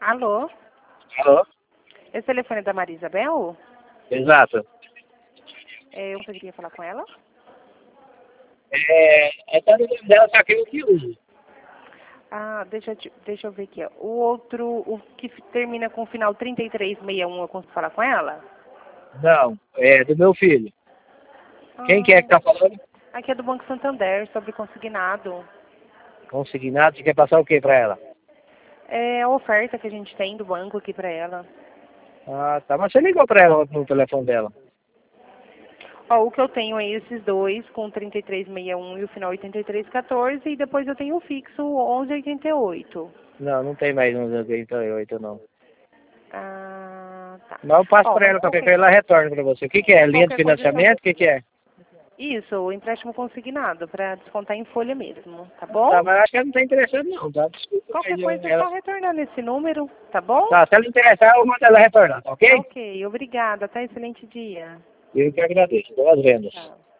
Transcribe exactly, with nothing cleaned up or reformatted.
Alô? Alô? Esse telefone é da Maria Isabel? Exato. É, eu poderia falar com ela? É, é tá no nome dela, só que eu que uso. Ah, deixa, eu te- deixa eu ver aqui. Ó. O outro, o que f- termina com o final trinta e três sessenta e um, eu consigo falar com ela? Não, é do meu filho. Quem que é que Ah, tá falando? aqui é do Banco Santander, sobre consignado. Consignado, você quer passar o que pra ela? É a oferta que a gente tem do banco aqui pra ela. Ah, tá, mas você ligou pra ela no telefone dela. Ó, o que eu tenho é esses dois, com trinta e três sessenta e um e o final oitenta e três quatorze, e depois eu tenho o fixo onze oitenta e oito. Não, não tem mais uns oitenta e oito, não. Ah, tá. Mas eu passo Ó, pra mas ela, qualquer qualquer, coisa ela retorna pra você. O que que é? Linha de qualquer coisa é só... financiamento? O que que é? Isso, o empréstimo consignado, para descontar em folha mesmo, tá bom? Tá, mas acho que ela não tá interessada não, tá? Desculpa, Qualquer mas eu- coisa é ela... só retornar nesse número, tá bom? Tá, se ela interessar, eu mando ela retornar, tá Tá ok? ok, obrigada, tá? Excelente dia. Eu que agradeço. Boas vendas. Tchau.